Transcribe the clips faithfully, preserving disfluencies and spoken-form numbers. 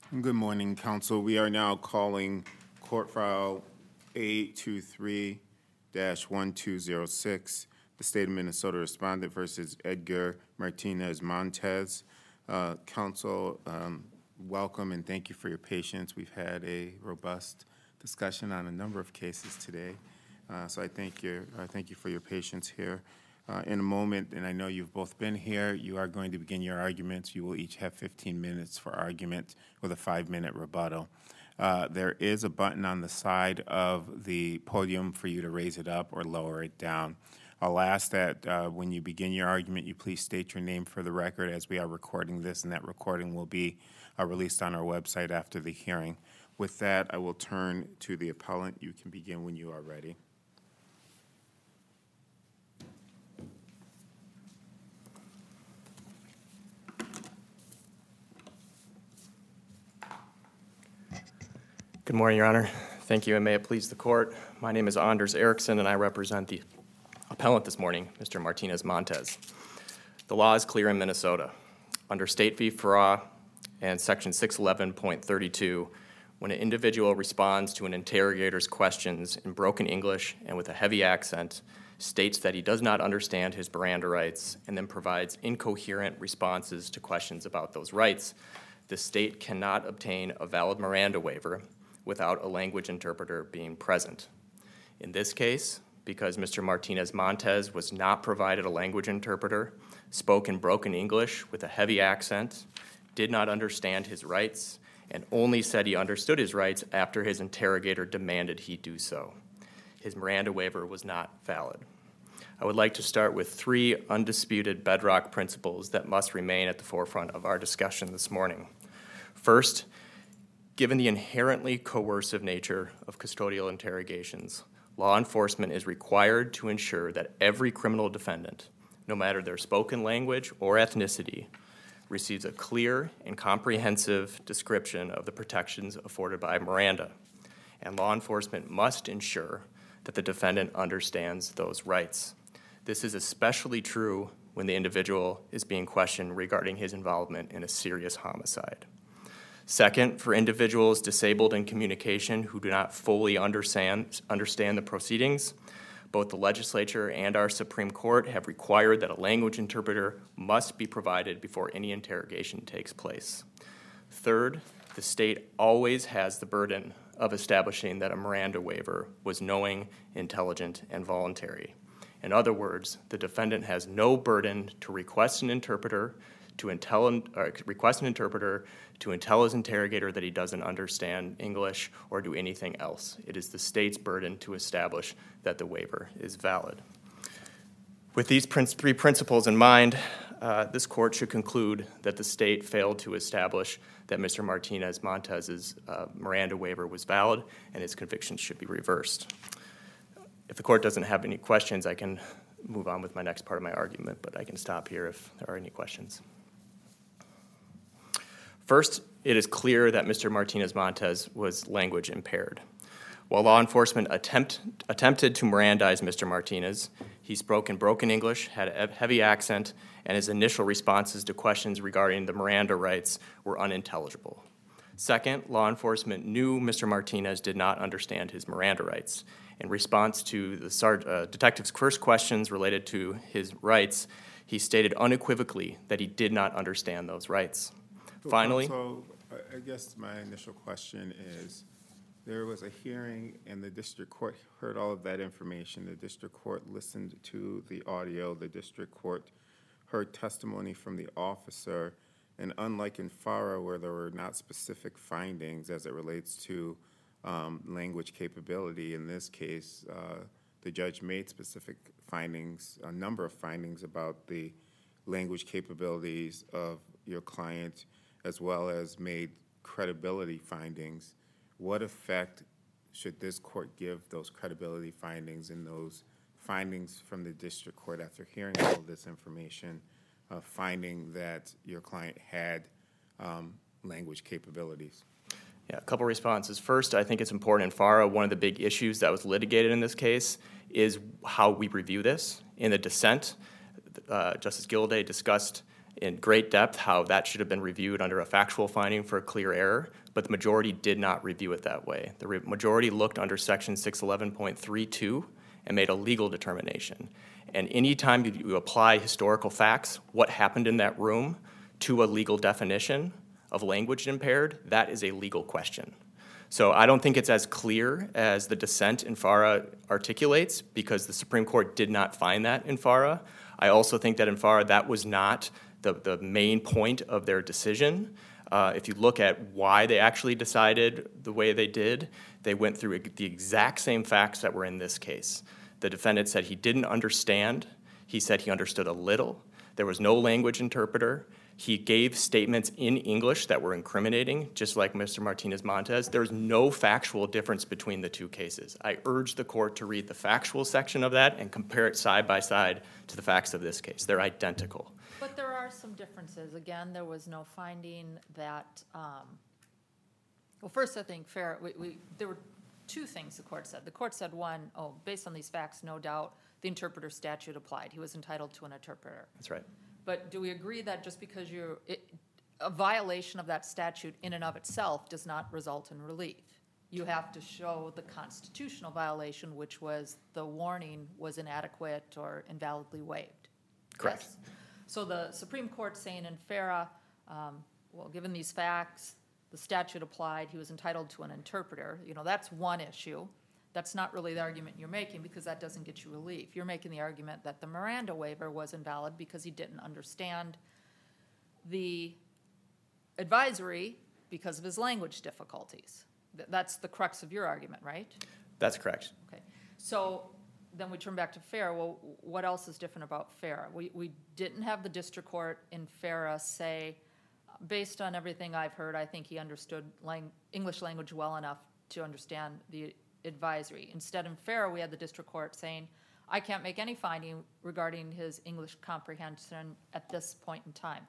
Good morning, Council. We are now calling Court File A twenty-three dash one two zero six, the State of Minnesota Respondent versus Edgar Martinez Montez. Uh, Council, um, welcome and thank you for your patience. We've had a robust discussion on a number of cases today, uh, so I thank you. I thank you for your patience here. Uh, in a moment, and I know you've both been here, you are going to begin your arguments. You will each have fifteen minutes for argument with a five-minute rebuttal. Uh, there is a button on the side of the podium for you to raise it up or lower it down. I'll ask that uh, when you begin your argument, you please state your name for the record as we are recording this, and that recording will be uh, released on our website after the hearing. With that, I will turn to the appellant. You can begin when you are ready. Good morning, Your Honor. Thank you, and may it please the Court. My name is Anders Eriksson, and I represent the appellant this morning, Mister Martinez Montez. The law is clear in Minnesota. Under State v. Farrar and Section six eleven point thirty-two, when an individual responds to an interrogator's questions in broken English and with a heavy accent, states that he does not understand his Miranda rights, and then provides incoherent responses to questions about those rights, the state cannot obtain a valid Miranda waiver without a language interpreter being present. In this case, because Mister Martinez Montez was not provided a language interpreter, spoke in broken English with a heavy accent, did not understand his rights, and only said he understood his rights after his interrogator demanded he do so. His Miranda waiver was not valid. I would like to start with three undisputed bedrock principles that must remain at the forefront of our discussion this morning. First, given the inherently coercive nature of custodial interrogations, law enforcement is required to ensure that every criminal defendant, no matter their spoken language or ethnicity, receives a clear and comprehensive description of the protections afforded by Miranda. And law enforcement must ensure that the defendant understands those rights. This is especially true when the individual is being questioned regarding his involvement in a serious homicide. Second, for individuals disabled in communication who do not fully understand, understand the proceedings, both the legislature and our Supreme Court have required that a language interpreter must be provided before any interrogation takes place. Third, the state always has the burden of establishing that a Miranda waiver was knowing, intelligent, and voluntary. In other words, the defendant has no burden to request an interpreter to tell, uh, request an interpreter to tell his interrogator that he doesn't understand English or do anything else. It is the state's burden to establish that the waiver is valid. With these prin- three principles in mind, uh, this court should conclude that the state failed to establish that Mister Martinez Montez's uh, Miranda waiver was valid and his convictions should be reversed. If the court doesn't have any questions, I can move on with my next part of my argument, but I can stop here if there are any questions. First, it is clear that Mister Martinez Montez was language impaired. While law enforcement attempt, attempted to Mirandize Mister Martinez, he spoke in broken English, had a heavy accent, and his initial responses to questions regarding the Miranda rights were unintelligible. Second, law enforcement knew Mister Martinez did not understand his Miranda rights. In response to the Sar- uh, detective's first questions related to his rights, he stated unequivocally that he did not understand those rights. So, Finally, so I guess my initial question is, there was a hearing and the district court heard all of that information. The district court listened to the audio. The district court heard testimony from the officer. And unlike in Farrar, where there were not specific findings as it relates to um, language capability, in this case, uh, the judge made specific findings, a number of findings about the language capabilities of your client, as well as made credibility findings. What effect should this court give those credibility findings and those findings from the district court after hearing all of this information, uh, finding that your client had um, language capabilities? Yeah, a couple responses. First, I think it's important in Farrar, one of the big issues that was litigated in this case is how we review this. In the dissent, uh, Justice Gilday discussed in great depth how that should have been reviewed under a factual finding for a clear error, but the majority did not review it that way. The re- majority looked under section six eleven point three two and made a legal determination. And anytime you, you apply historical facts, what happened in that room, to a legal definition of language impaired, that is a legal question. So I don't think it's as clear as the dissent in FARA articulates, because the Supreme Court did not find that in FARA. I also think that in FARA that was not the, the main point of their decision. Uh, if you look at why they actually decided the way they did, they went through the exact same facts that were in this case. The defendant said he didn't understand. He said he understood a little. There was no language interpreter. He gave statements in English that were incriminating, just like Mister Martinez-Montes. There's no factual difference between the two cases. I urge the court to read the factual section of that and compare it side by side to the facts of this case. They're identical. But there are some differences. Again, there was no finding that, um, well, first I think fair, we, we, there were two things the court said. The court said, one, oh, based on these facts, no doubt the interpreter statute applied. He was entitled to an interpreter. That's right. But do we agree that just because you're, it, a violation of that statute in and of itself does not result in relief? You have to show the constitutional violation, which was the warning was inadequate or invalidly waived. Correct. Yes? So the Supreme Court saying in FARA, um, well, given these facts, the statute applied, he was entitled to an interpreter. You know, that's one issue. That's not really the argument you're making, because that doesn't get you relief. You're making the argument that the Miranda waiver was invalid because he didn't understand the advisory because of his language difficulties. Th- That's the crux of your argument, right? That's correct. Okay. So then we turn back to FARA. Well, what else is different about FARA? We, we didn't have the district court in FARA say, based on everything I've heard, I think he understood lang- English language well enough to understand the advisory. Instead, in FARA, we had the district court saying, I can't make any finding regarding his English comprehension at this point in time.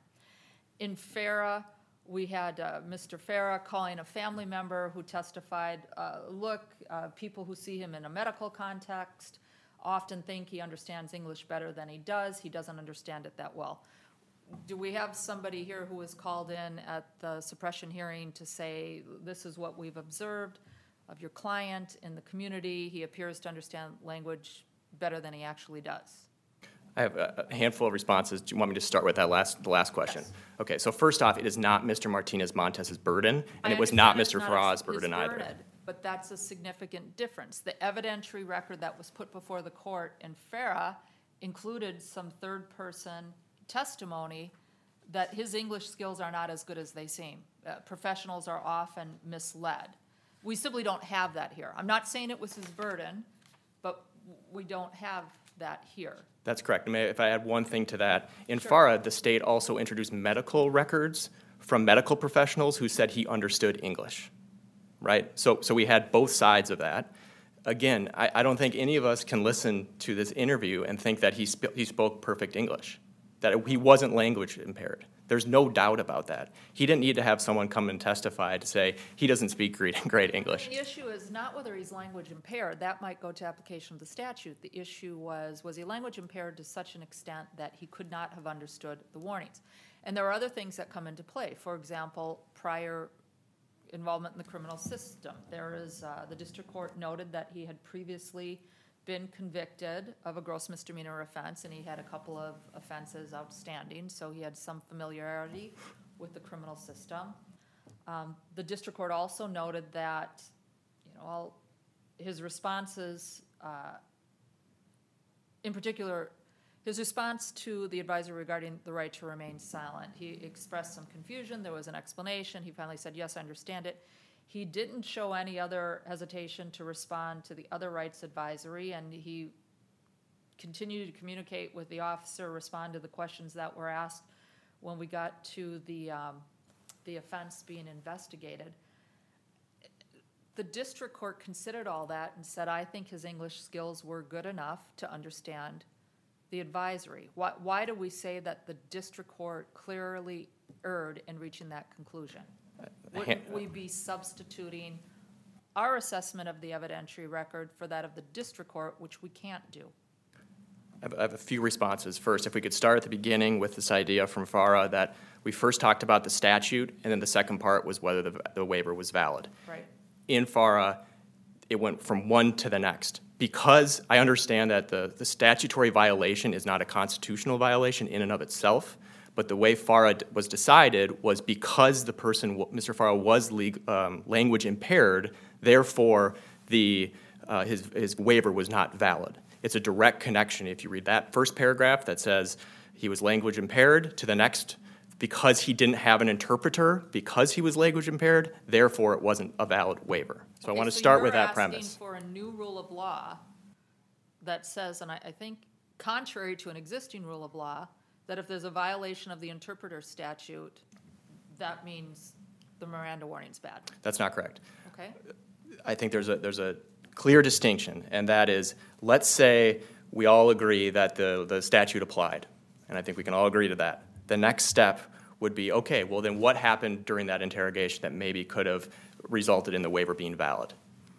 In FARA, we had uh, Mister Farah calling a family member who testified, uh, look, uh, people who see him in a medical context often think he understands English better than he does. He doesn't understand it that well. Do we have somebody here who was called in at the suppression hearing to say, this is what we've observed of your client in the community? He appears to understand language better than he actually does. I have a a handful of responses. Do you want me to start with that last, the last question? Yes. Okay, so first off, it is not Mister Martinez-Montez's burden, and I it was not understand Mister it's not Farah's his- his burden either. burden, But that's a significant difference. The evidentiary record that was put before the court in FARA included some third-person testimony that his English skills are not as good as they seem. Uh, professionals are often misled. We simply don't have that here. I'm not saying it was his burden, but we don't have that here. That's correct. May- If I add one thing to that, in Sure. FARA, the state also introduced medical records from medical professionals who said he understood English, right? So, so we had both sides of that. Again, I, I don't think any of us can listen to this interview and think that he, sp- he spoke perfect English, that he wasn't language impaired. There's no doubt about that. He didn't need to have someone come and testify to say he doesn't speak great, great English. The issue is not whether he's language impaired. That might go to application of the statute. The issue was, was he language impaired to such an extent that he could not have understood the warnings? And there are other things that come into play. For example, prior involvement in the criminal system. There is, uh, the district court noted that he had previously been convicted of a gross misdemeanor offense, and he had a couple of offenses outstanding, so he had some familiarity with the criminal system. Um, the district court also noted that, you know, all his responses, uh, in particular, his response to the advisor regarding the right to remain silent. He expressed some confusion. There was an explanation. He finally said, yes, I understand it. He didn't show any other hesitation to respond to the other rights advisory, and he continued to communicate with the officer, respond to the questions that were asked when we got to the, um, the offense being investigated. The district court considered all that and said, I think his English skills were good enough to understand the advisory. Why, why do we say that the district court clearly erred in reaching that conclusion? Wouldn't we be substituting our assessment of the evidentiary record for that of the district court, which we can't do? I have- I have a few responses. First, if we could start at the beginning with this idea from FARA that we first talked about the statute, and then the second part was whether the, the waiver was valid. Right. In FARA, it went from one to the next. Because I understand that the, the statutory violation is not a constitutional violation in and of itself, but the way FARA d- was decided was because the person, w- Mister FARA, was leg- um, language impaired, therefore the, uh, his, his waiver was not valid. It's a direct connection. If you read that first paragraph that says he was language impaired to the next, because he didn't have an interpreter, because he was language impaired, therefore it wasn't a valid waiver. So I want to start with that So premise. you're asking for a new rule of law that says, and I, I think contrary to an existing rule of law, that if there's a violation of the interpreter statute, that means the Miranda warning's bad, That's not correct. okay? I think there's a, there's a clear distinction, and that is, let's say we all agree that the, the statute applied, and I think we can all agree to that. The next step would be, okay, well then what happened during that interrogation that maybe could have resulted in the waiver being valid?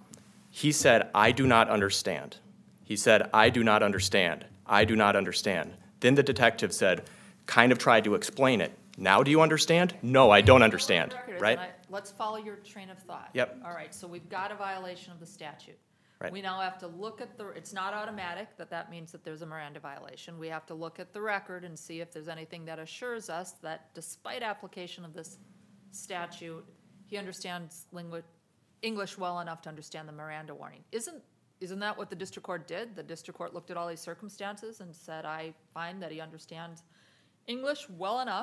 He said, I do not understand. He said, I do not understand. I do not understand. Then the detective said, kind of tried to explain it. Now do you understand? No, I don't understand, Record is, right? and I- Let's follow your train of thought. Yep. All right, so we've got a violation of the statute. Right. We now have to look at the, it's not automatic that that means that there's a Miranda violation. We have to look at the record and see if there's anything that assures us that despite application of this statute, he understands lingua, English well enough to understand the Miranda warning. Isn't, isn't that what the district court did? The district court looked at all these circumstances and said, I find that he understands English well enough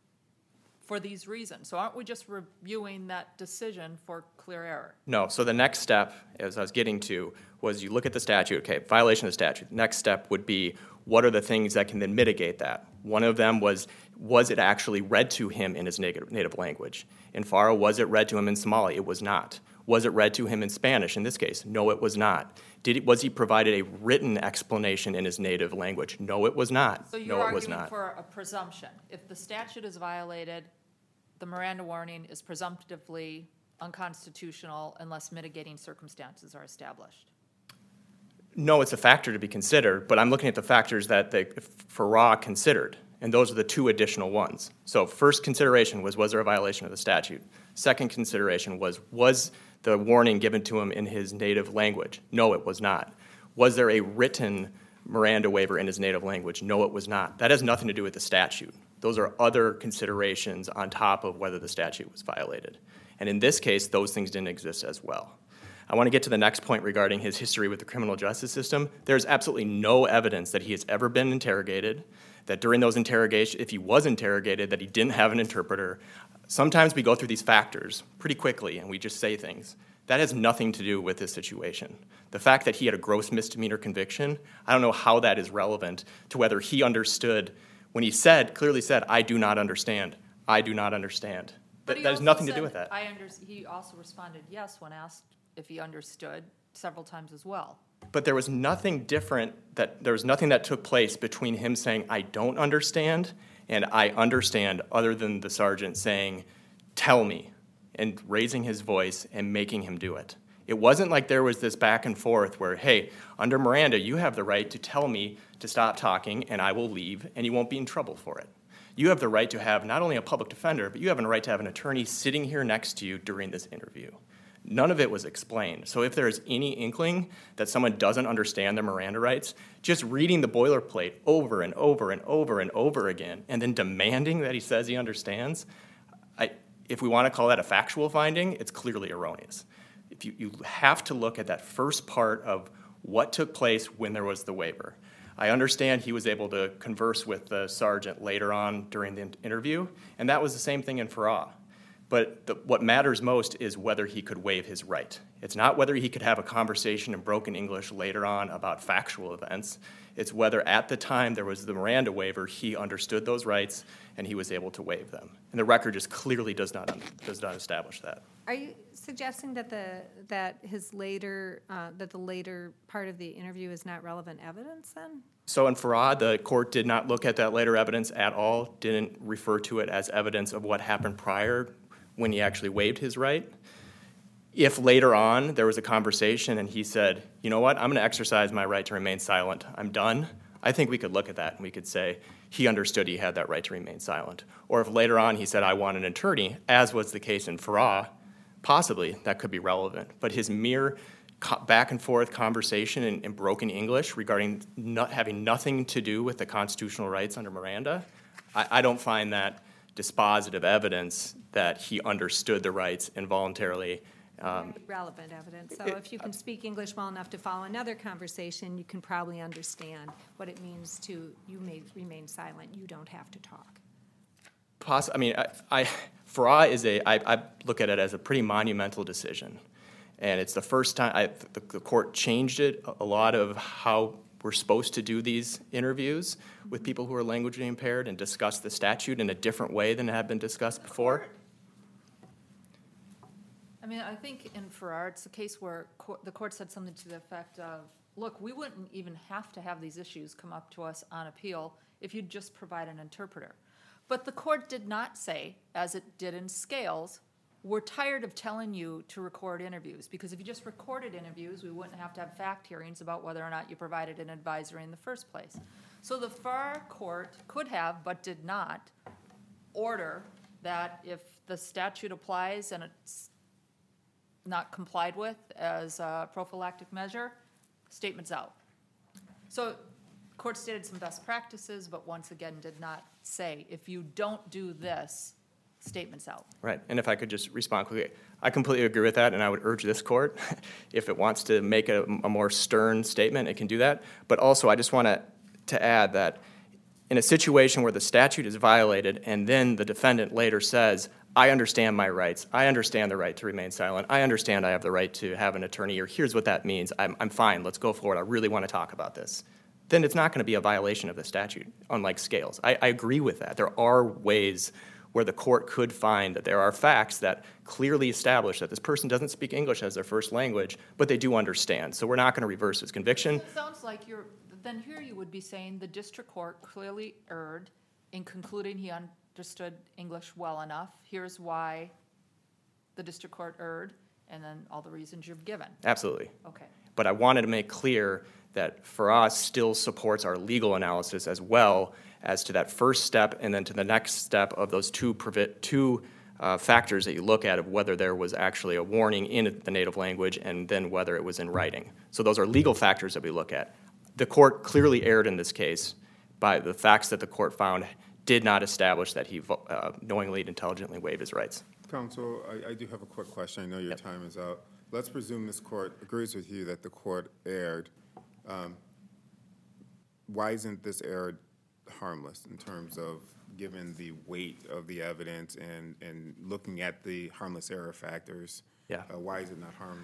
for these reasons. So aren't we just reviewing that decision for clear error? No, so the next step, as I was getting to, was you look at the statute, okay, violation of the statute. The next step would be, what are the things that can then mitigate that? One of them was, was it actually read to him in his native, native language? In FARA, was it read to him in Somali? It was not. Was it read to him in Spanish in this case? No, it was not. Did it, was he provided a written explanation in his native language? No, it was not. So you're No, it was arguing not. for a presumption. If the statute is violated, the Miranda warning is presumptively unconstitutional unless mitigating circumstances are established. No, it's a factor to be considered, but I'm looking at the factors that the FARA considered, and those are the two additional ones. So first consideration was, was there a violation of the statute? Second consideration was, was the warning given to him in his native language? No, it was not. Was there a written Miranda waiver in his native language? No, it was not. That has nothing to do with the statute. Those are other considerations on top of whether the statute was violated. And in this case, those things didn't exist as well. I want to get to the next point regarding his history with the criminal justice system. There's absolutely no evidence that he has ever been interrogated, that during those interrogations, if he was interrogated, that he didn't have an interpreter. Sometimes we go through these factors pretty quickly and we just say things. That has nothing to do with this situation. The fact that he had a gross misdemeanor conviction, I don't know how that is relevant to whether he understood when he said, clearly said, I do not understand. I do not understand. But That, he that has also nothing to said, do with that. I under, he also responded yes when asked if he understood several times as well. But there was nothing different, that there was nothing that took place between him saying, I don't understand, and I understand, other than the sergeant saying, tell me, and raising his voice and making him do it. It wasn't like there was this back and forth where, hey, under Miranda, you have the right to tell me to stop talking and I will leave and you won't be in trouble for it. You have the right to have not only a public defender, but you have a right to have an attorney sitting here next to you during this interview. None of it was explained. So if there is any inkling that someone doesn't understand their Miranda rights, just reading the boilerplate over and over and over and over again, and then demanding that he says he understands, I, if we want to call that a factual finding, it's clearly erroneous. If you, you have to look at that first part of what took place when there was the waiver. I understand he was able to converse with the sergeant later on during the interview, and that was the same thing in FARA. But the, what matters most is whether he could waive his right. It's not whether he could have a conversation in broken English later on about factual events. It's whether at the time there was the Miranda waiver, he understood those rights and he was able to waive them. And the record just clearly does not, does not establish that. Are you suggesting that the, that his later, uh, that the later part of the interview is not relevant evidence then? So in FARA, the court did not look at that later evidence at all, didn't refer to it as evidence of what happened prior when he actually waived his right. If later on there was a conversation and he said, you know what, I'm going to exercise my right to remain silent. I'm done. I think we could look at that and we could say he understood he had that right to remain silent. Or if later on he said, I want an attorney, as was the case in Farah, possibly that could be relevant. But his mere co- back and forth conversation in, in broken English regarding not having nothing to do with the constitutional rights under Miranda, I, I don't find that dispositive evidence that he understood the rights involuntarily. Um, Relevant evidence. So if you can speak English well enough to follow another conversation, you can probably understand what it means to, you may remain silent, you don't have to talk. Poss- I mean, I, I, Farah is a, I, I look at it as a pretty monumental decision. And it's the first time, I, the, the court changed it, a lot of how we're supposed to do these interviews with people who are languagely impaired and discuss the statute in a different way than had been discussed before. I mean, I think in Farrar, it's a case where cour- the court said something to the effect of, look, we wouldn't even have to have these issues come up to us on appeal if you'd just provide an interpreter. But the court did not say, as it did in Scales, we're tired of telling you to record interviews, because if you just recorded interviews, we wouldn't have to have fact hearings about whether or not you provided an advisory in the first place. So the Farrar court could have, but did not, order that if the statute applies and it's not complied with as a prophylactic measure, statements out. So court stated some best practices, but once again did not say, if you don't do this, statements out. Right, and if I could just respond quickly, I completely agree with that, and I would urge this court, if it wants to make a, a more stern statement, it can do that. But also, I just want to to add that in a situation where the statute is violated and then the defendant later says, I understand my rights, I understand the right to remain silent, I understand I have the right to have an attorney, or here's what that means, I'm, I'm fine, let's go forward, I really want to talk about this, then it's not going to be a violation of the statute, unlike Scales. I, I agree with that. There are ways where the court could find that there are facts that clearly establish that this person doesn't speak English as their first language, but they do understand. So we're not going to reverse his conviction. It sounds like you're, then here you would be saying the district court clearly erred in concluding he understood English well enough. Here's why the district court erred, and then all the reasons you've given. Absolutely. Okay. But I wanted to make clear that for us still supports our legal analysis as well as to that first step and then to the next step of those two, two uh, factors that you look at of whether there was actually a warning in the native language and then whether it was in writing. So those are legal factors that we look at. The court clearly erred in this case by the facts that the court found did not establish that he uh, knowingly and intelligently waived his rights. Counsel, I, I do have a quick question. I know your Yep. time is out. Let's presume this court agrees with you that the court erred. Um, why isn't this error harmless in terms of given the weight of the evidence and, and looking at the harmless error factors? Yeah. Uh, why is it not harmless?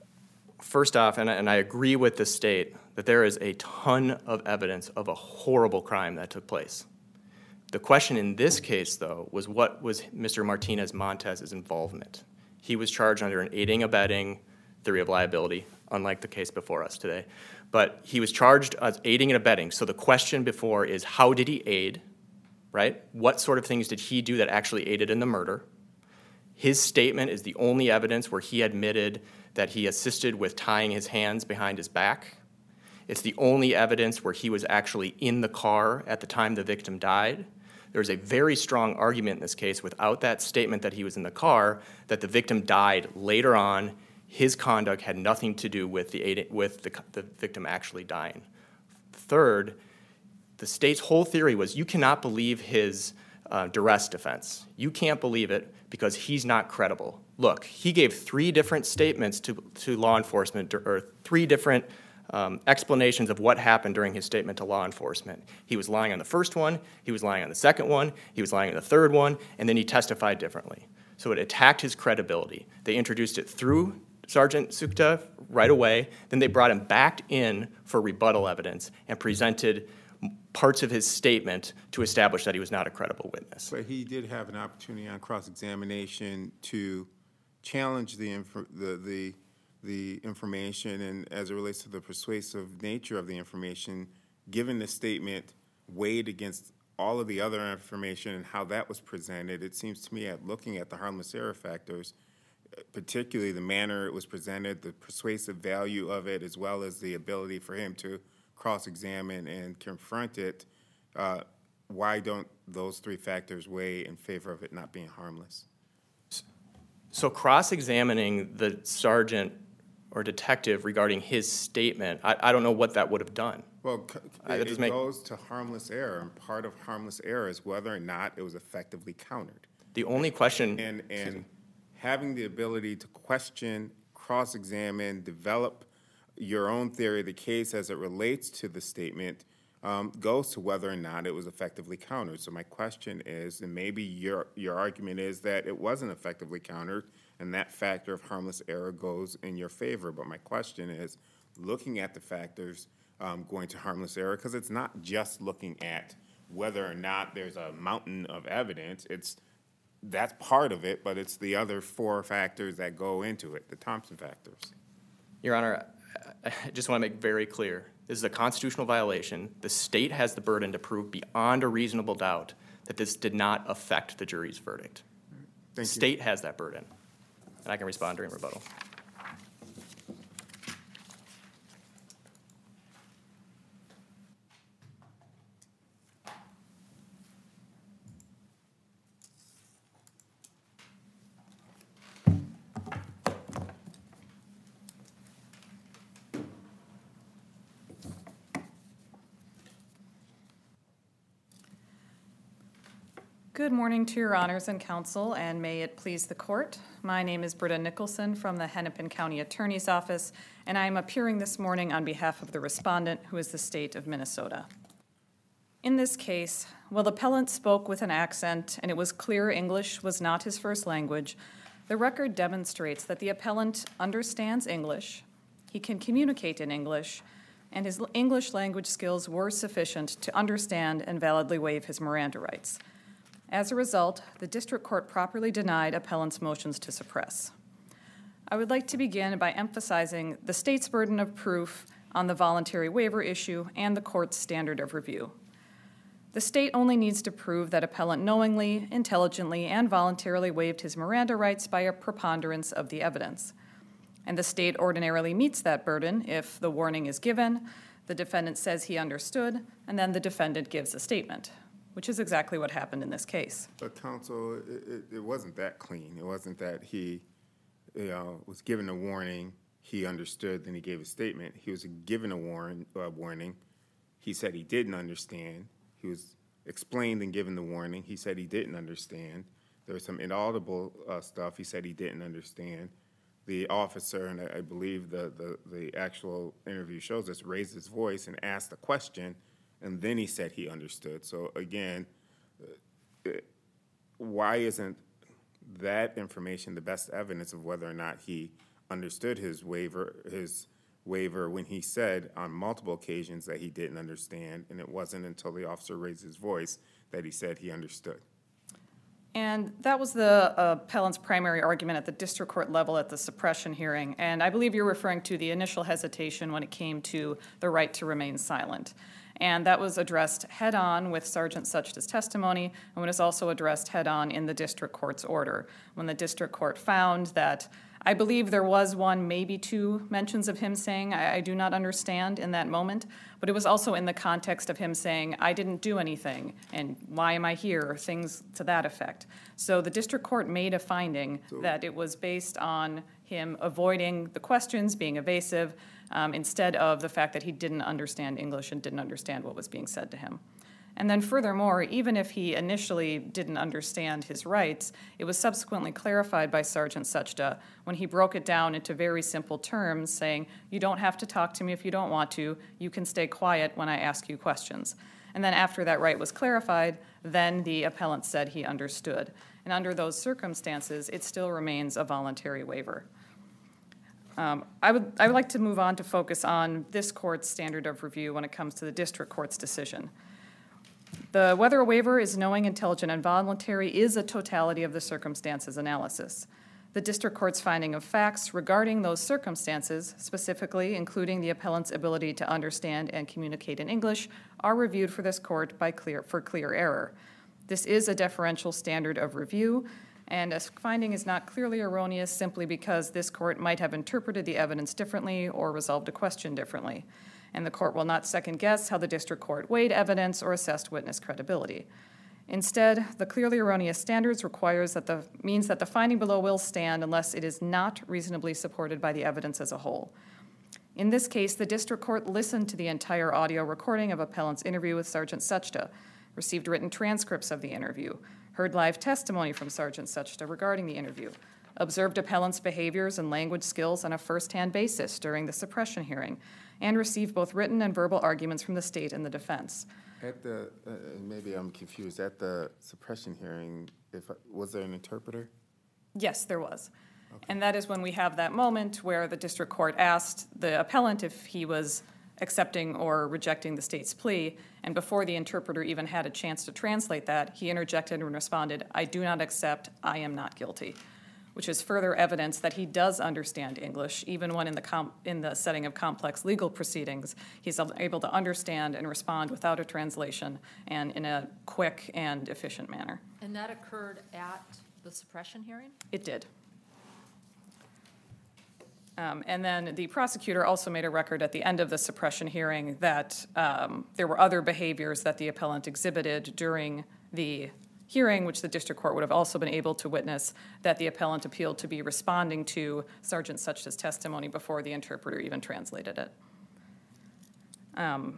First off, and I, and I agree with the state, that there is a ton of evidence of a horrible crime that took place. The question in this case, though, was what was Mister Martinez Montez's involvement? He was charged under an aiding, abetting theory of liability, unlike the case before us today. But he was charged as aiding and abetting. So the question before is, how did he aid, right? What sort of things did he do that actually aided in the murder? His statement is the only evidence where he admitted that he assisted with tying his hands behind his back. It's the only evidence where he was actually in the car at the time the victim died. There's a very strong argument in this case, without that statement that he was in the car, that the victim died later on. His conduct had nothing to do with the, with the, the victim actually dying. Third, the state's whole theory was you cannot believe his uh, duress defense. You can't believe it because he's not credible. Look, he gave three different statements to, to law enforcement, or three different um, explanations of what happened during his statement to law enforcement. He was lying on the first one, he was lying on the second one, he was lying on the third one, and then he testified differently. So it attacked his credibility. They introduced it through Sergeant Sukta right away. Then they brought him back in for rebuttal evidence and presented parts of his statement to establish that he was not a credible witness. But he did have an opportunity on cross-examination to challenge the, inf the, the, the information, and as it relates to the persuasive nature of the information, given the statement weighed against all of the other information and how that was presented, it seems to me at looking at the harmless error factors, particularly the manner it was presented, the persuasive value of it, as well as the ability for him to cross-examine and confront it, uh, why don't those three factors weigh in favor of it not being harmless? So cross-examining the sergeant or detective regarding his statement, I, I don't know what that would have done. Well, c- Uh, that it, doesn't it make- goes to harmless error, and part of harmless error is whether or not it was effectively countered. The only question, And, and having the ability to question, cross-examine, develop your own theory of the case as it relates to the statement um, goes to whether or not it was effectively countered. So my question is, and maybe your, your argument is that it wasn't effectively countered, and that factor of harmless error goes in your favor. But my question is, looking at the factors um, going to harmless error, because it's not just looking at whether or not there's a mountain of evidence, it's that's part of it, but it's the other four factors that go into it, the Thompson factors. Your Honor, I I just want to make very clear, this is a constitutional violation. The state has the burden to prove beyond a reasonable doubt that this did not affect the jury's verdict. Thank The you. state has that burden, and I can respond during rebuttal. Good morning to your honors and counsel, and may it please the court. My name is Britta Nicholson from the Hennepin County Attorney's Office, and I am appearing this morning on behalf of the respondent, who is the state of Minnesota. In this case, while the appellant spoke with an accent and it was clear English was not his first language, the record demonstrates that the appellant understands English, he can communicate in English, and his English language skills were sufficient to understand and validly waive his Miranda rights. As a result, the district court properly denied appellant's motions to suppress. I would like to begin by emphasizing the state's burden of proof on the voluntary waiver issue and the court's standard of review. The state only needs to prove that appellant knowingly, intelligently, and voluntarily waived his Miranda rights by a preponderance of the evidence. And the state ordinarily meets that burden if the warning is given, the defendant says he understood, and then the defendant gives a statement, which is exactly what happened in this case. But counsel, it, it, it wasn't that clean. It wasn't that he, you know, was given a warning, he understood, then he gave a statement. He was given a warn, uh, warning. He said he didn't understand. He was explained and given the warning. He said he didn't understand. There was some inaudible uh, stuff he said he didn't understand. The officer, and I, I believe the, the, the actual interview shows us, raised his voice and asked a question, and then he said he understood. So again, uh, why isn't that information the best evidence of whether or not he understood his waiver, his waiver when he said on multiple occasions that he didn't understand, and it wasn't until the officer raised his voice that he said he understood? And that was the uh, appellant's primary argument at the district court level at the suppression hearing. And I believe you're referring to the initial hesitation when it came to the right to remain silent. And that was addressed head-on with Sergeant Suchda's testimony, and was also addressed head-on in the district court's order, when the district court found that, I believe there was one, maybe two mentions of him saying, I, I do not understand in that moment, but it was also in the context of him saying, I didn't do anything, and why am I here, or things to that effect. So the district court made a finding that it was based on him avoiding the questions, being evasive, um, instead of the fact that he didn't understand English and didn't understand what was being said to him. And then furthermore, even if he initially didn't understand his rights, it was subsequently clarified by Sergeant Suchda when he broke it down into very simple terms, saying, you don't have to talk to me if you don't want to, you can stay quiet when I ask you questions. And then after that right was clarified, then the appellant said he understood. And under those circumstances, it still remains a voluntary waiver. Um, I would, I would like to move on to focus on this court's standard of review when it comes to the district court's decision. The whether a waiver is knowing, intelligent, and voluntary is a totality of the circumstances analysis. The district court's finding of facts regarding those circumstances, specifically including the appellant's ability to understand and communicate in English, are reviewed for this court by clear, for clear error. This is a deferential standard of review, and a finding is not clearly erroneous simply because this court might have interpreted the evidence differently or resolved a question differently. and the court will not second-guess how the district court weighed evidence or assessed witness credibility. Instead, the clearly erroneous standards requires that the, means that the finding below will stand unless it is not reasonably supported by the evidence as a whole. In this case, the district court listened to the entire audio recording of appellant's interview with Sergeant Suchta, received written transcripts of the interview, heard live testimony from Sergeant Suchta regarding the interview, observed appellant's behaviors and language skills on a first-hand basis during the suppression hearing, and received both written and verbal arguments from the state and the defense. At the, uh, maybe I'm confused, at the suppression hearing, if, was there an interpreter? Yes, there was. And that is when we have that moment where the district court asked the appellant if he was accepting or rejecting the state's plea, and before the interpreter even had a chance to translate that, he interjected and responded, "I do not accept, I am not guilty," which is further evidence that he does understand English, even when in the com- in the setting of complex legal proceedings, he's able to understand and respond without a translation and in a quick and efficient manner. And that occurred at the suppression hearing? It did. Um, and then the prosecutor also made a record at the end of the suppression hearing that um, there were other behaviors that the appellant exhibited during the hearing, which the district court would have also been able to witness, that the appellant appealed to be responding to Sergeant Suchta's testimony before the interpreter even translated it. Um,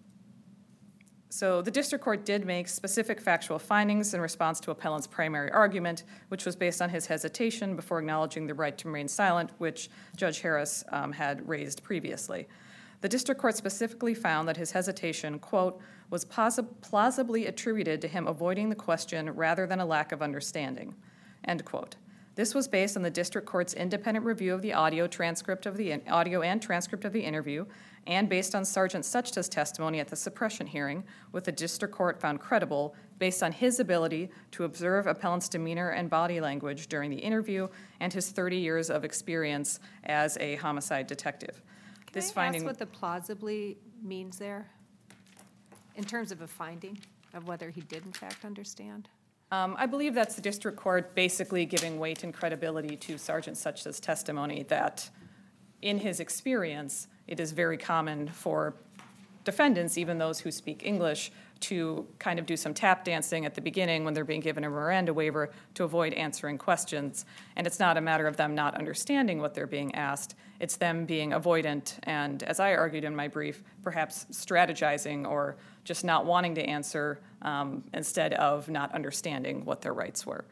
So the district court did make specific factual findings in response to appellant's primary argument, which was based on his hesitation before acknowledging the right to remain silent, which Judge Harris um, had raised previously. The district court specifically found that his hesitation, quote, was posi- plausibly attributed to him avoiding the question rather than a lack of understanding, end quote. This was based on the district court's independent review of the audio transcript of the in- audio and transcript of the interview, and based on Sergeant Suchta's testimony at the suppression hearing, which the district court found credible based on his ability to observe appellant's demeanor and body language during the interview and his thirty years of experience as a homicide detective. Can This I finding, ask what the plausibly means there? In terms of a finding of whether he did in fact understand? um, I believe that's the district court basically giving weight and credibility to Sergeant Suchta's testimony that in his experience, it is very common for defendants, even those who speak English, to kind of do some tap dancing at the beginning when they're being given a Miranda waiver to avoid answering questions. And it's not a matter of them not understanding what they're being asked. It's them being avoidant and, as I argued in my brief, perhaps strategizing or just not wanting to answer um, instead of not understanding what their rights were.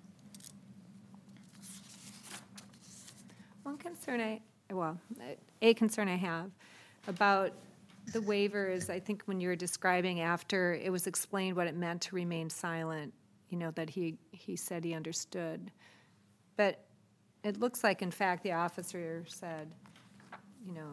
One concern I, well, a concern I have about the waivers, I think when you were describing after it was explained what it meant to remain silent, you know, that he, he said he understood. But it looks like, in fact, the officer said, you know,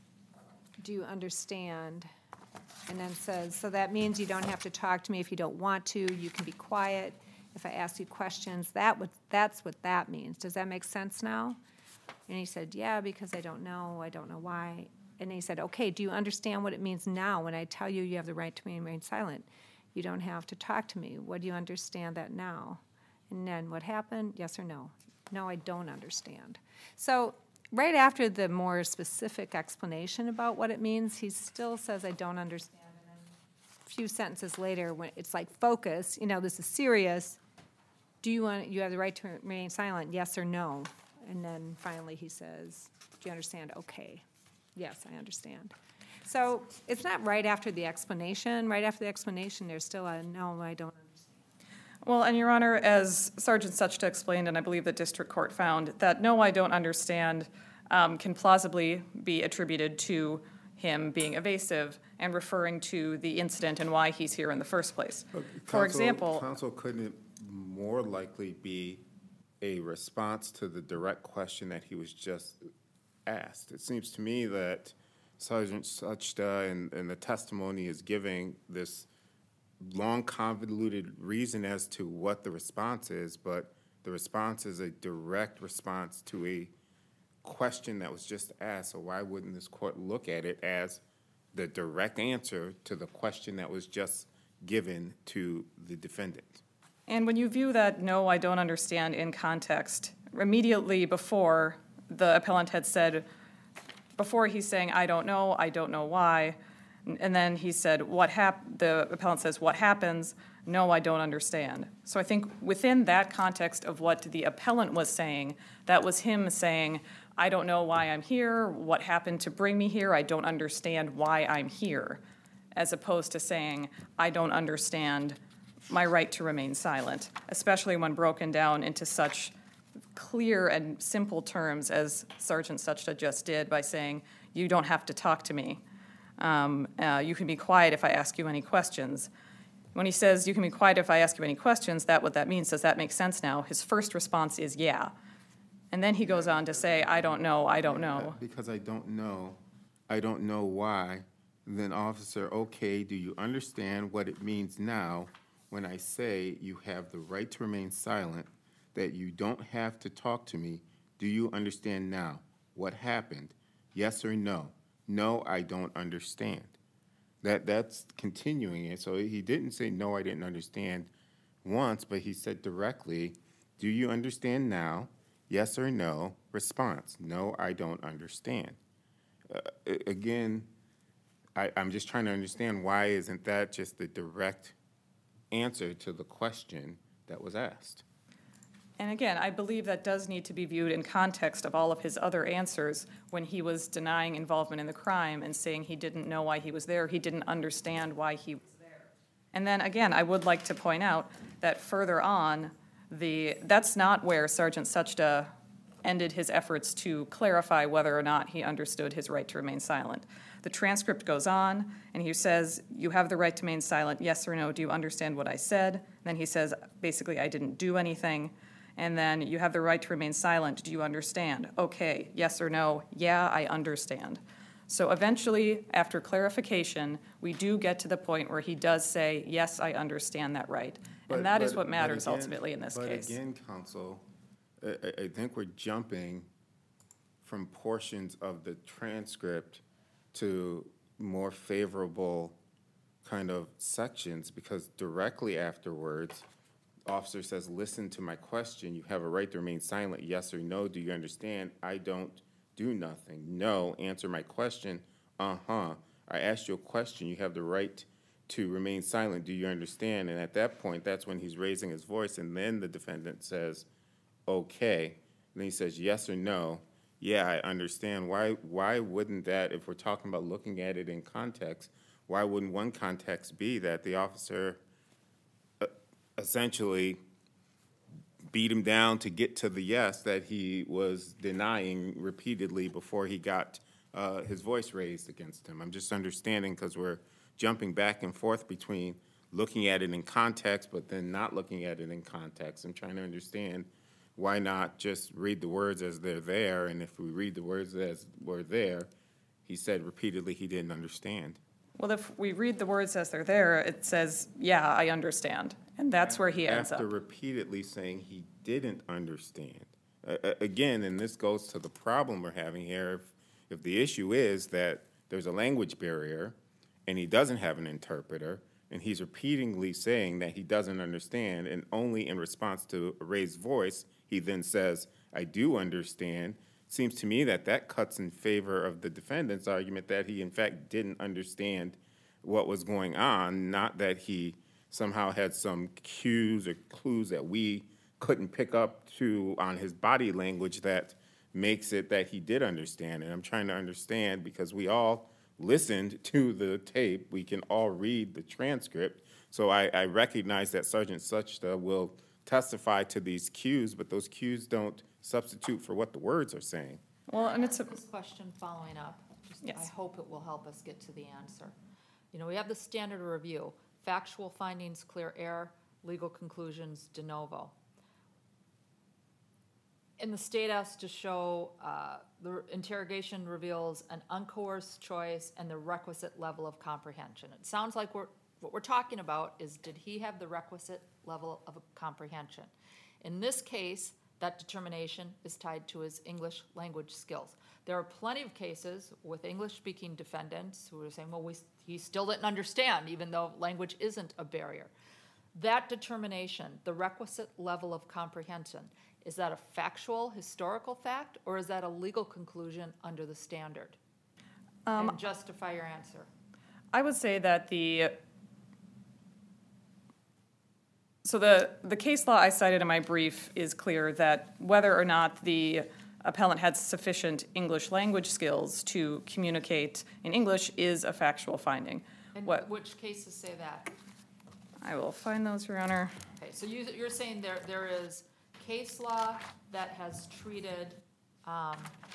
do you understand? And then says, so that means you don't have to talk to me if you don't want to. You can be quiet if I ask you questions. That would, that's what that means. Does that make sense now? And he said, yeah, because I don't know. I don't know why. And he said, okay, do you understand what it means now when I tell you you have the right to remain silent? You don't have to talk to me. What do you understand that now? And then what happened? Yes or no? No, I don't understand. So right after the more specific explanation about what it means, he still says, I don't understand. And then a few sentences later, when it's like, focus, you know, this is serious. Do you want, you have the right to remain silent, yes or no? And then finally he says, do you understand? Okay. Yes, I understand. So it's not right after the explanation. Right after the explanation, there's still a, no, I don't understand. Well, and Your Honor, as Sergeant Suchta explained, and I believe the district court found, that no, I don't understand um, can plausibly be attributed to him being evasive and referring to the incident and why he's here in the first place. For Counsel- example, Counsel, couldn't it more likely be a response to the direct question that he was just asked? It seems to me that Sergeant Suchta and, and the testimony is giving this long convoluted reason as to what the response is, but the response is a direct response to a question that was just asked. So why wouldn't this court look at it as the direct answer to the question that was just given to the defendant? and when you view that no, I don't understand in context, immediately before the appellant had said, before he's saying, I don't know, I don't know why. And then he said, what hap, the appellant says, what happens? No, I don't understand. So I think within that context of what the appellant was saying, that was him saying, I don't know why I'm here, what happened to bring me here, I don't understand why I'm here, as opposed to saying, I don't understand my right to remain silent, especially when broken down into such clear and simple terms as Sergeant Suchta just did by saying, you don't have to talk to me. Um, uh, you can be quiet if I ask you any questions. When he says, you can be quiet if I ask you any questions, that what that means, does that make sense now? His first response is, yeah. And then he goes on to say, I don't know, I don't know. Because I don't know, I don't know why. Then officer, okay, do you understand what it means now when I say you have the right to remain silent, that you don't have to talk to me? Do you understand now? What happened? Yes or no? No, I don't understand. That that's continuing it. So he didn't say, no, I didn't understand once, but he said directly, do you understand now? Yes or no? Response, no, I don't understand. Uh, again, I, I'm just trying to understand, why isn't that just the direct answer to the question that was asked? And again, I believe that does need to be viewed in context of all of his other answers when he was denying involvement in the crime and saying he didn't know why he was there, he didn't understand why he was there. And then again, I would like to point out that further on, the that's not where Sergeant Suchta ended his efforts to clarify whether or not he understood his right to remain silent. The transcript goes on, and he says, you have the right to remain silent, yes or no, do you understand what I said? Then he says, basically, I didn't do anything. And then, you have the right to remain silent, do you understand? Okay, yes or no, yeah, I understand. So eventually, after clarification, we do get to the point where he does say, yes, I understand that right. But- And that is but- what but matters again- ultimately in this but case. again, counsel, I, I- I think we're jumping from portions of the transcript to more favorable kind of sections, because directly afterwards, officer says, listen to my question, you have a right to remain silent, yes or no, do you understand? I don't do nothing. No, answer my question. Uh-huh. I asked you a question, you have the right to remain silent, do you understand? And at that point, that's when he's raising his voice, and then the defendant says, okay. And then he says, yes or no. Yeah, I understand. Why, why wouldn't that, if we're talking about looking at it in context, why wouldn't one context be that the officer uh, essentially beat him down to get to the yes that he was denying repeatedly before he got uh, his voice raised against him? I'm just understanding, because we're jumping back and forth between looking at it in context but then not looking at it in context. I'm trying to understand, why not just read the words as they're there? And if we read the words as were there, he said repeatedly he didn't understand. Well, if we read the words as they're there, it says, yeah, I understand. And that's where he ends up. After repeatedly saying he didn't understand. Uh, uh, again, and this goes to the problem we're having here, if, if the issue is that there's a language barrier and he doesn't have an interpreter, and he's repeatedly saying that he doesn't understand, and only in response to a raised voice, he then says, I do understand. Seems to me that that cuts in favor of the defendant's argument that he, in fact, didn't understand what was going on, not that he somehow had some cues or clues that we couldn't pick up to on his body language that makes it that he did understand. And I'm trying to understand, because we all listened to the tape, we can all read the transcript. So I, I recognize that Sergeant Suchta will testify to these cues, but those cues don't substitute for what the words are saying. Well, and it's a, This question following up, just, I Yes. hope it will help us get to the answer. You know, we have the standard of review, factual findings, clear error, legal conclusions, de novo. And the state has to show, uh, the interrogation reveals an uncoerced choice and the requisite level of comprehension. It sounds like we're, what we're talking about is, did he have the requisite level of comprehension? In this case, that determination is tied to his English language skills. There are plenty of cases with English-speaking defendants who are saying, well, we, he still didn't understand, even though language isn't a barrier. That determination, the requisite level of comprehension, is that a factual, historical fact, or is that a legal conclusion under the standard? And justify your answer. I would say that the, so the, the case law I cited in my brief is clear that whether or not the appellant had sufficient English language skills to communicate in English is a factual finding. And What, which cases say that? I will find those, Your Honor. Okay, so you, you're saying there, there is case law that has treated, um,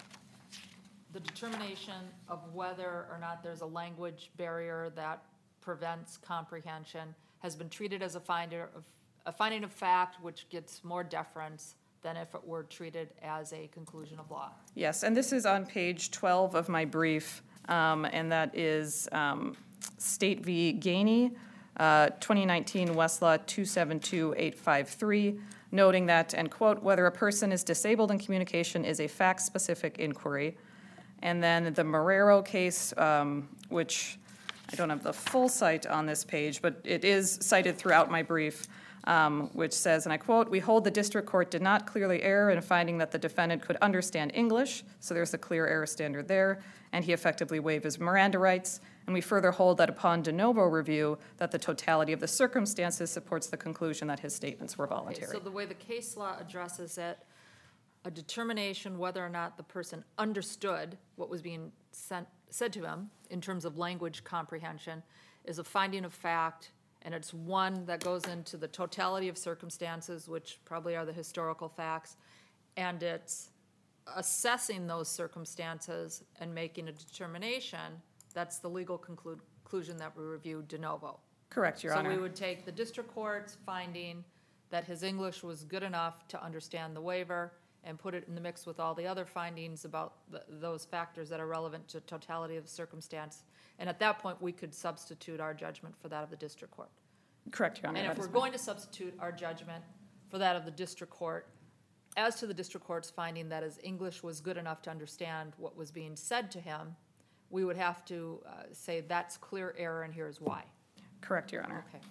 the determination of whether or not there's a language barrier that prevents comprehension has been treated as a finder of, a finding of fact, which gets more deference than if it were treated as a conclusion of law. Yes, and this is on page twelve of my brief, um, and that is um, State v. Gainey, uh, twenty nineteen Westlaw two seven two eight five three, noting that, and quote, whether a person is disabled in communication is a fact-specific inquiry. And then the Marrero case, um, which I don't have the full cite on this page, but it is cited throughout my brief, um, which says, and I quote, "We hold the district court did not clearly err in finding that the defendant could understand English," so there's a clear error standard there, "and he effectively waived his Miranda rights. And we further hold that upon de novo review, that the totality of the circumstances supports the conclusion that his statements were Okay, voluntary." so the way the case law addresses it, a determination whether or not the person understood what was being sent, said to him in terms of language comprehension is a finding of fact, and it's one that goes into the totality of circumstances, which probably are the historical facts, and it's assessing those circumstances and making a determination. That's the legal conclu- conclusion that we review de novo. Correct, Your Honor. So we would take the district court's finding that his English was good enough to understand the waiver and put it in the mix with all the other findings about th- those factors that are relevant to totality of the circumstance. And at that point, we could substitute our judgment for that of the district court. Correct, Your Honor. And if that is we're my- going to substitute our judgment for that of the district court, as to the district court's finding that his English was good enough to understand what was being said to him, we would have to uh, say that's clear error and here's why. Correct, Your Honor. Okay.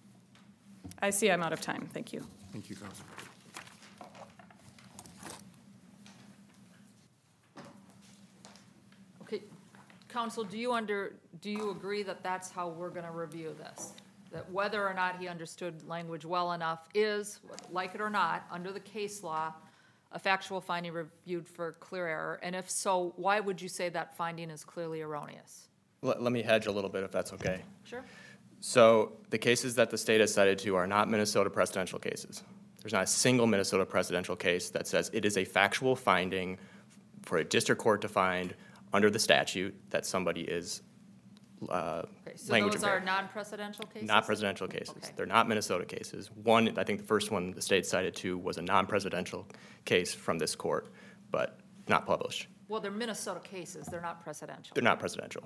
I see I'm out of time. Thank you. Thank you, Counsel. Okay, counsel, do you under, do you agree that that's how we're gonna review this? That whether or not he understood language well enough is, like it or not, under the case law, a factual finding reviewed for clear error? And if so, why would you say that finding is clearly erroneous? Let, let me hedge a little bit if that's okay. Sure. So the cases that the state has cited to are not Minnesota presidential cases. There's not a single Minnesota presidential case that says it is a factual finding for a district court to find under the statute that somebody is uh, Okay, so language those are impaired. non-presidential cases? Not presidential cases. Okay. They're not Minnesota cases. One, I think the first one the state cited to was a non-presidential case from this court, but not published. Well, they're Minnesota cases, they're not presidential. They're not presidential.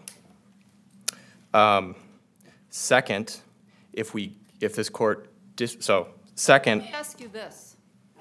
Um, Second, if we, if this court, dis- so, second, Let me ask you this.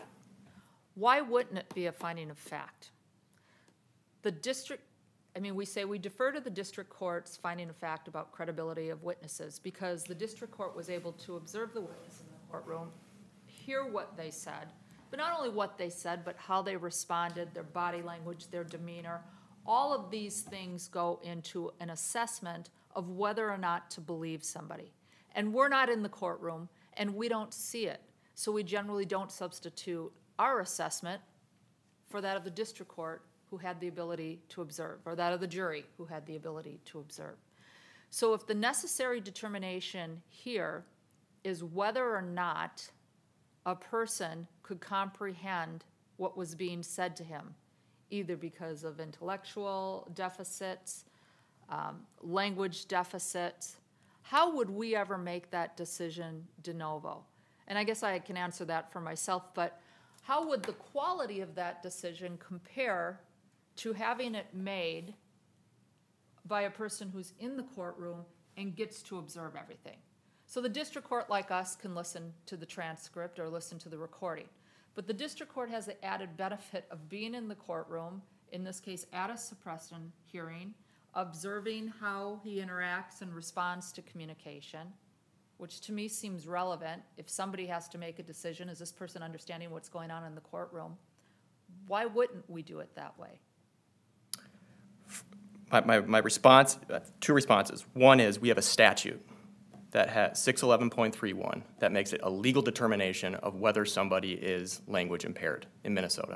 Why wouldn't it be a finding of fact? The district, I mean, we say we defer to the district court's finding of fact about credibility of witnesses because the district court was able to observe the witness in the courtroom, hear what they said, but not only what they said, but how they responded, their body language, their demeanor. All of these things go into an assessment of whether or not to believe somebody. And we're not in the courtroom, and we don't see it. So we generally don't substitute our assessment for that of the district court who had the ability to observe, or that of the jury who had the ability to observe. So if the necessary determination here is whether or not a person could comprehend what was being said to him, either because of intellectual deficits, um, language deficits, how would we ever make that decision de novo? And I guess I can answer that for myself, but how would the quality of that decision compare to having it made by a person who's in the courtroom and gets to observe everything? So the district court, like us, can listen to the transcript or listen to the recording. But the district court has the added benefit of being in the courtroom, in this case at a suppression hearing, observing how he interacts and responds to communication, which to me seems relevant. If somebody has to make a decision, is this person understanding what's going on in the courtroom? Why wouldn't we do it that way? My, my, my response, uh, two responses. One is we have a statute that has six eleven point three one that makes it a legal determination of whether somebody is language impaired in Minnesota.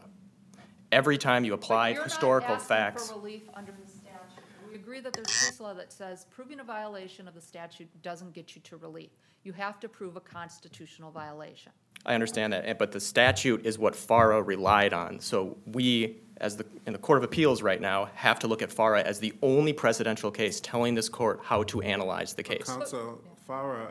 Every time you apply But historical you're not facts. asking for relief under the statute. We agree that there's case law that says proving a violation of the statute doesn't get you to relief. You have to prove a constitutional violation. I understand that, eh, but the statute is what FARA relied on. So we, as the, in the Court of Appeals right now, have to look at FARA as the only precedential case telling this court how to analyze the case. Counsel, FARA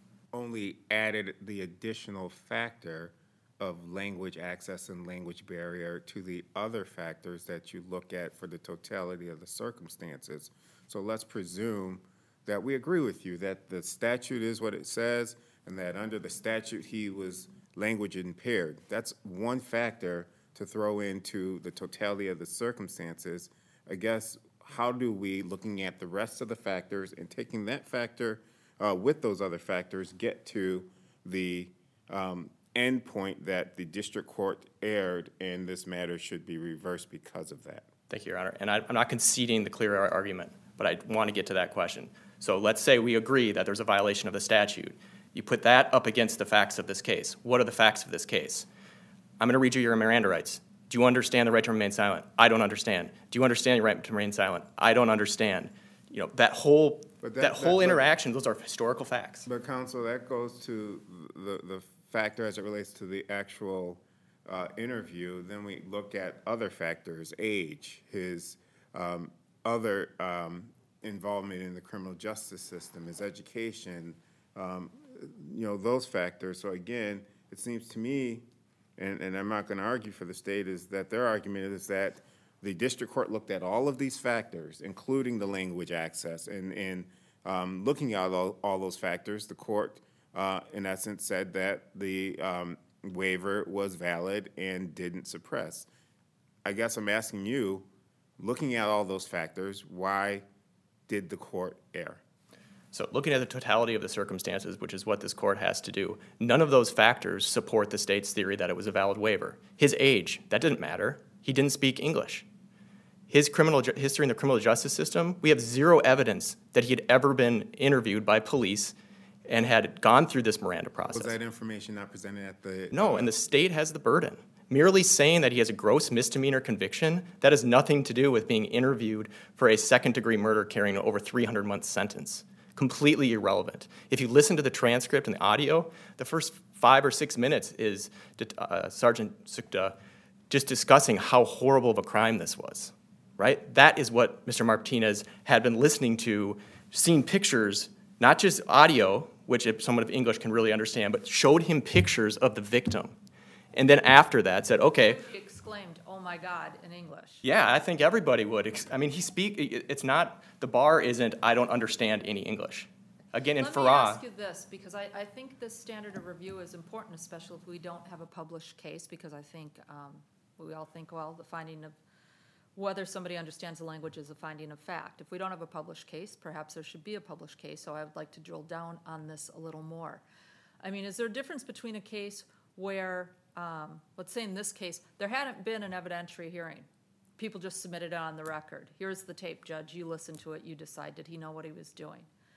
only added the additional factor of language access and language barrier to the other factors that you look at for the totality of the circumstances. So let's presume that we agree with you that the statute is what it says and that under the statute he was language impaired. That's one factor to throw into the totality of the circumstances. I guess, how do we, looking at the rest of the factors and taking that factor uh, with those other factors, get to the um, end point that the district court erred and this matter should be reversed because of that? Thank you, Your Honor. And I, I'm not conceding the clear ar- argument, but I want to get to that question. So let's say we agree that there's a violation of the statute. You put that up against the facts of this case. What are the facts of this case? I'm going to read you your Miranda rights. Do you understand the right to remain silent? I don't understand. Do you understand your right to remain silent? I don't understand. You know, that whole But that, that- whole that- interaction, those are historical facts. But counsel, that goes to the, the factor as it relates to the actual uh, interview. Then we look at other factors, age, his um, other um, involvement in the criminal justice system, his education, um, you know, those factors. So again, it seems to me, and, and I'm not going to argue for the state, is that their argument is that the district court looked at all of these factors, including the language access, and, and um, looking at all, all those factors, the court, uh, in essence, said that the um, waiver was valid and didn't suppress. I guess I'm asking you, looking at all those factors, why did the court err? So looking at the totality of the circumstances, which is what this court has to do, none of those factors support the state's theory that it was a valid waiver. His age, that didn't matter. He didn't speak English. His criminal ju- history in the criminal justice system, we have zero evidence that he had ever been interviewed by police and had gone through this Miranda process. Was that information not presented at the? No, and the state has the burden. Merely saying that he has a gross misdemeanor conviction, that has nothing to do with being interviewed for a second-degree murder carrying an over three hundred month sentence. Completely irrelevant. If you listen to the transcript and the audio, the first five or six minutes is uh, Sergeant Sukta just discussing how horrible of a crime this was, right? That is what Mister Martinez had been listening to, seen pictures, not just audio, which if someone of English can really understand, but showed him pictures of the victim. And then after that said, okay. Exclaimed, "Oh my God," in English. Yeah, I think everybody would. I mean, he speak, it's not, the bar isn't, I don't understand any English. Again, in Let me Farah. ask you this, because I, I think this standard of review is important, especially if we don't have a published case, because I think, um, we all think, well, the finding of whether somebody understands the language is a finding of fact. If we don't have a published case, perhaps there should be a published case, so I would like to drill down on this a little more. I mean, is there a difference between a case where, um, let's say in this case, there hadn't been an evidentiary hearing. People just submitted it on the record. Here's the tape, Judge. You listen to it. You decide, did he know what he was doing?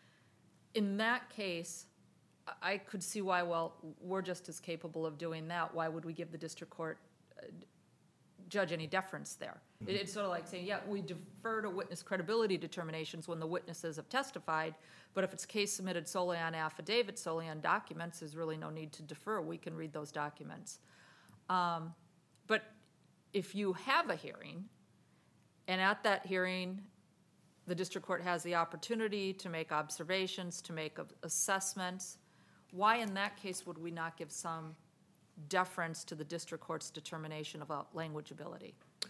In that case, I I could see why, well, we're just as capable of doing that. Why would we give the district court uh, judge any deference there? It- It's sort of like saying, yeah, we defer to witness credibility determinations when the witnesses have testified, but if it's a case submitted solely on affidavit, solely on documents, there's really no need to defer. We can read those documents. Um, But if you have a hearing, and at that hearing, the district court has the opportunity to make observations, to make a- assessments, why in that case would we not give some deference to the district court's determination about language ability?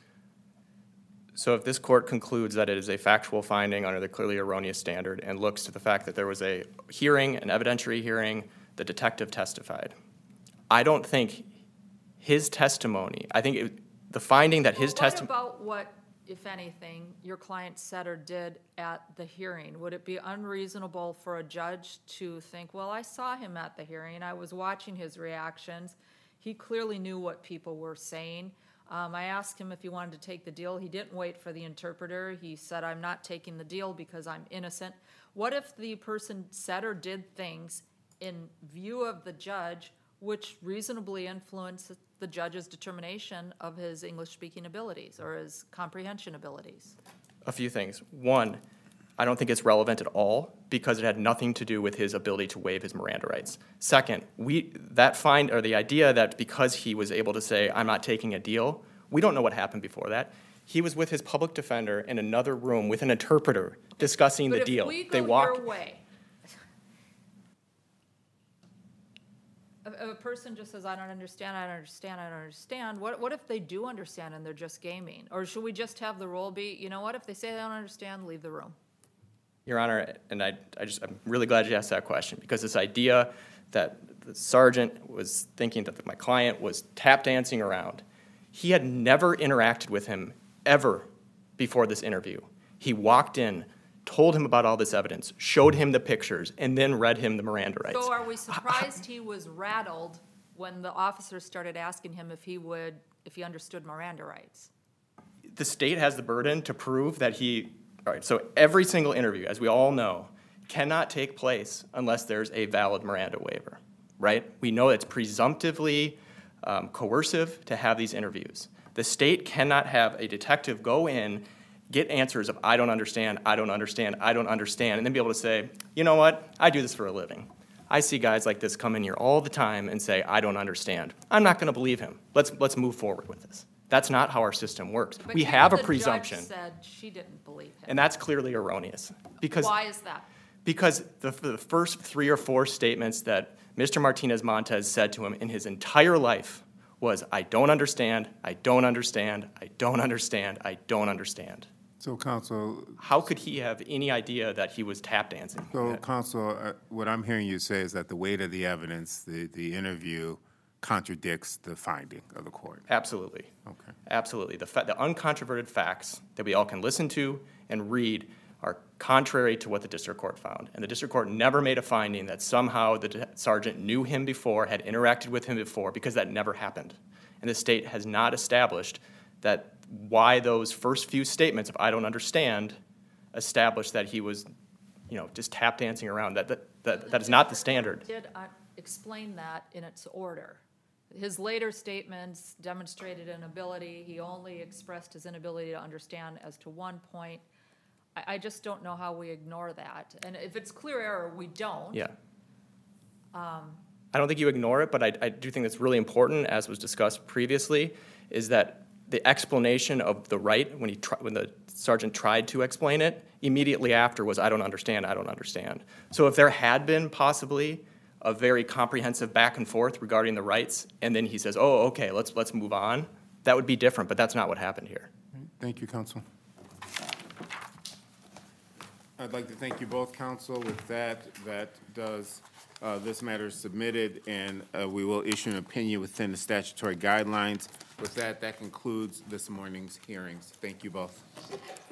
So if this court concludes that it is a factual finding under the clearly erroneous standard and looks to the fact that there was a hearing, an evidentiary hearing, the detective testified, I don't think his testimony, I think it, the finding that his Well, what testimony. about what, if anything, your client said or did at the hearing? Would it be unreasonable for a judge to think, well, I saw him at the hearing, I was watching his reactions, he clearly knew what people were saying, Um, I asked him if he wanted to take the deal. He didn't wait for the interpreter. He said, I'm not taking the deal because I'm innocent. What if the person said or did things in view of the judge which reasonably influenced the judge's determination of his English-speaking abilities or his comprehension abilities? A few things. One, I don't think it's relevant at all because it had nothing to do with his ability to waive his Miranda rights. Second, we that find or the idea that because he was able to say I'm not taking a deal, we don't know what happened before that. He was with his public defender in another room with an interpreter discussing the deal. But if we They go walk. your way, a, a person just says, I don't understand, I don't understand, I don't understand. What, what if they do understand and they're just gaming? Or should we just have the role be, you know what, if they say they don't understand, leave the room? Your Honor, and I, I just, I'm really glad you asked that question because this idea that the sergeant was thinking that my client was tap dancing around, he had never interacted with him ever before this interview. He walked in, told him about all this evidence, showed him the pictures, and then read him the Miranda rights. So are we surprised he was rattled when the officer started asking him if he would, if he understood Miranda rights? The state has the burden to prove that he, all right, so every single interview, as we all know, cannot take place unless there's a valid Miranda waiver, right? We know it's presumptively um, coercive to have these interviews. The state cannot have a detective go in, get answers of I don't understand, I don't understand, I don't understand, and then be able to say, you know what, I do this for a living. I see guys like this come in here all the time and say, I don't understand. I'm not going to believe him. Let's, let's move forward with this. That's not how our system works. But We here have a the presumption, judge said she didn't believe him. and that's clearly erroneous. Because, Why is that? because the, the first three or four statements that Mister Martinez-Montez said to him in his entire life was, I don't understand, I don't understand, I don't understand, I don't understand. So, counsel, How could he have any idea that he was tap dancing? so, counsel, uh, what I'm hearing you say is that the weight of the evidence, the, the interview contradicts the finding of the court. Absolutely. Okay. Absolutely. The, fa- the uncontroverted facts that we all can listen to and read are contrary to what the district court found. And the district court never made a finding that somehow the de- sergeant knew him before, had interacted with him before, because that never happened. And the state has not established that why those first few statements of I don't understand established that he was, you know, just tap dancing around. That, that, that, that is not the standard. Did uh, explain that in its order. His later statements demonstrated inability. He only expressed his inability to understand as to one point. I, I just don't know how we ignore that. And if it's clear error, we don't. Yeah. I don't think you ignore it, but I, I do think that's really important, as was discussed previously, is that the explanation of the right, when he tr- when the sergeant tried to explain it, immediately after was, I don't understand, I don't understand. So if there had been possibly a very comprehensive back and forth regarding the rights, and then he says, oh, okay, let's, let's move on, that would be different, but that's not what happened here. Thank you, counsel. I'd like to thank you both, counsel. With that, that does, uh, this matter is submitted, and uh, we will issue an opinion within the statutory guidelines. With that, that concludes this morning's hearings. Thank you both.